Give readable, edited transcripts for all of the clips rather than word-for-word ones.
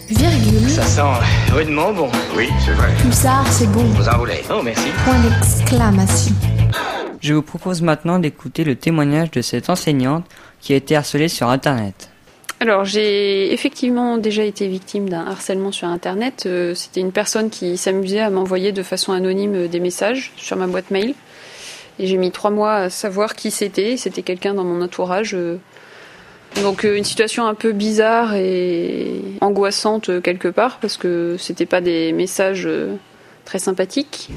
Virgule. Ça sent rudement bon. Oui, c'est vrai. Pulsar, c'est bon. Vous en voulez? Oh, merci. Point d'exclamation. Je vous propose maintenant d'écouter le témoignage de cette enseignante qui a été harcelée sur Internet. Alors, j'ai effectivement déjà été victime d'un harcèlement sur Internet. C'était une personne qui s'amusait à m'envoyer de façon anonyme des messages sur ma boîte mail. Et j'ai mis 3 mois à savoir qui c'était. C'était quelqu'un dans mon entourage. Donc, une situation un peu bizarre et angoissante quelque part, parce que c'était pas des messages très sympathiques.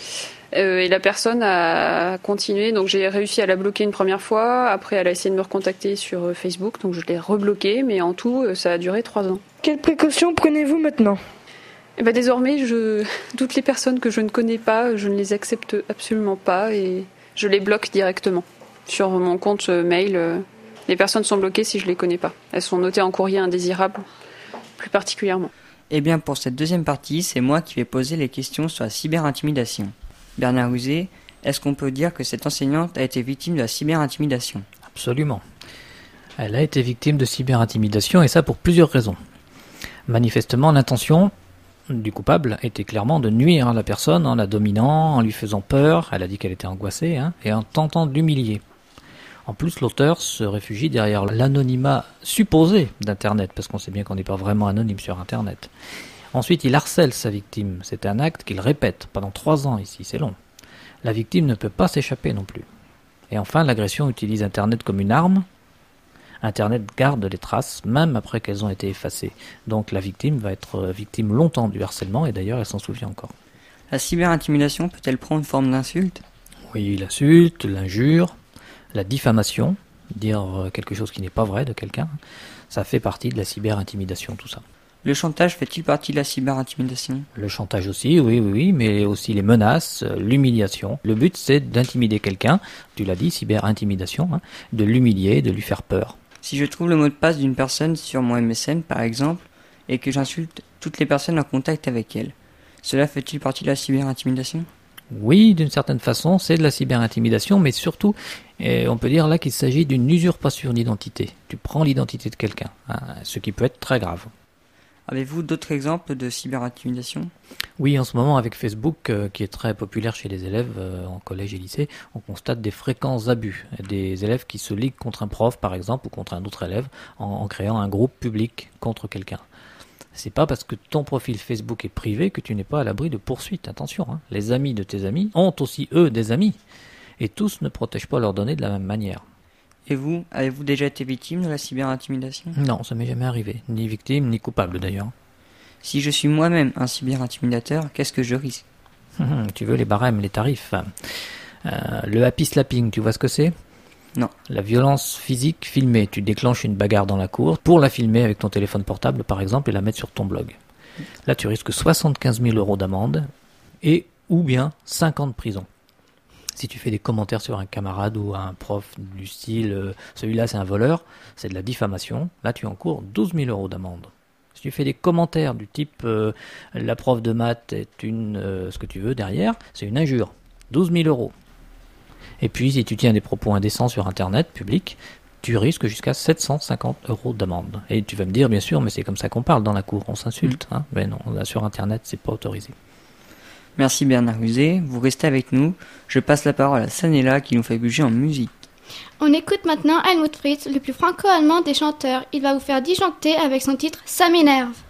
Et la personne a continué, donc j'ai réussi à la bloquer une première fois. Après, elle a essayé de me recontacter sur Facebook, donc je l'ai rebloquée, mais en tout, ça a duré 3 ans. Quelles précautions prenez-vous maintenant ? Et ben désormais, toutes les personnes que je ne connais pas, je ne les accepte absolument pas et je les bloque directement. Sur mon compte mail, les personnes sont bloquées si je les connais pas. Elles sont notées en courrier indésirable, plus particulièrement. Eh bien, pour cette deuxième partie, c'est moi qui vais poser les questions sur la cyberintimidation. Bernard Ruzet, est-ce qu'on peut dire que cette enseignante a été victime de la cyberintimidation ? Absolument. Elle a été victime de cyberintimidation et ça pour plusieurs raisons. Manifestement, l'intention du coupable était clairement de nuire à la personne en la dominant, en lui faisant peur, elle a dit qu'elle était angoissée, et en tentant de l'humilier. En plus, l'auteur se réfugie derrière l'anonymat supposé d'Internet, parce qu'on sait bien qu'on n'est pas vraiment anonyme sur Internet. Ensuite, il harcèle sa victime. C'est un acte qu'il répète pendant 3 ans ici, c'est long. La victime ne peut pas s'échapper non plus. Et enfin, l'agression utilise Internet comme une arme. Internet garde les traces, même après qu'elles ont été effacées. Donc la victime va être victime longtemps du harcèlement, et d'ailleurs elle s'en souvient encore. La cyberintimidation peut-elle prendre forme d'insulte ? Oui, l'insulte, l'injure, la diffamation, dire quelque chose qui n'est pas vrai de quelqu'un, ça fait partie de la cyberintimidation, tout ça. Le chantage fait-il partie de la cyberintimidation ? Le chantage aussi, oui, mais aussi les menaces, l'humiliation. Le but, c'est d'intimider quelqu'un, tu l'as dit, cyberintimidation, de l'humilier, de lui faire peur. Si je trouve le mot de passe d'une personne sur mon MSN, par exemple, et que j'insulte toutes les personnes en contact avec elle, cela fait-il partie de la cyberintimidation ? Oui, d'une certaine façon, c'est de la cyberintimidation, mais surtout, on peut dire là qu'il s'agit d'une usurpation d'identité. Tu prends l'identité de quelqu'un, ce qui peut être très grave. Avez-vous d'autres exemples de cyberintimidation ? Oui, en ce moment avec Facebook, qui est très populaire chez les élèves en collège et lycée, on constate des fréquents abus. Des élèves qui se liguent contre un prof, par exemple, ou contre un autre élève, en créant un groupe public contre quelqu'un. C'est pas parce que ton profil Facebook est privé que tu n'es pas à l'abri de poursuites. Attention, les amis de tes amis ont aussi, eux, des amis. Et tous ne protègent pas leurs données de la même manière. Et vous, avez-vous déjà été victime de la cyberintimidation ? Non, ça m'est jamais arrivé. Ni victime, ni coupable d'ailleurs. Si je suis moi-même un cyberintimidateur, qu'est-ce que je risque ? Tu veux les barèmes, les tarifs. Le happy slapping, tu vois ce que c'est ? Non. La violence physique filmée. Tu déclenches une bagarre dans la cour pour la filmer avec ton téléphone portable, par exemple, et la mettre sur ton blog. Là, tu risques 75 000 € d'amende et ou bien 5 ans de prison. Si tu fais des commentaires sur un camarade ou un prof du style « celui-là c'est un voleur », c'est de la diffamation. Là, tu encours 12 000 € d'amende. Si tu fais des commentaires du type « la prof de maths est ce que tu veux derrière », c'est une injure. 12 000 €. Et puis, si tu tiens des propos indécents sur Internet, public, tu risques jusqu'à 750 € d'amende. Et tu vas me dire, bien sûr, mais c'est comme ça qu'on parle dans la cour, on s'insulte. Mais non, là, sur Internet, c'est pas autorisé. Merci Bernard Ruzet, vous restez avec nous. Je passe la parole à Sanella qui nous fait bouger en musique. On écoute maintenant Helmut Fritz, le plus franco-allemand des chanteurs. Il va vous faire disjoncter avec son titre « Ça m'énerve ».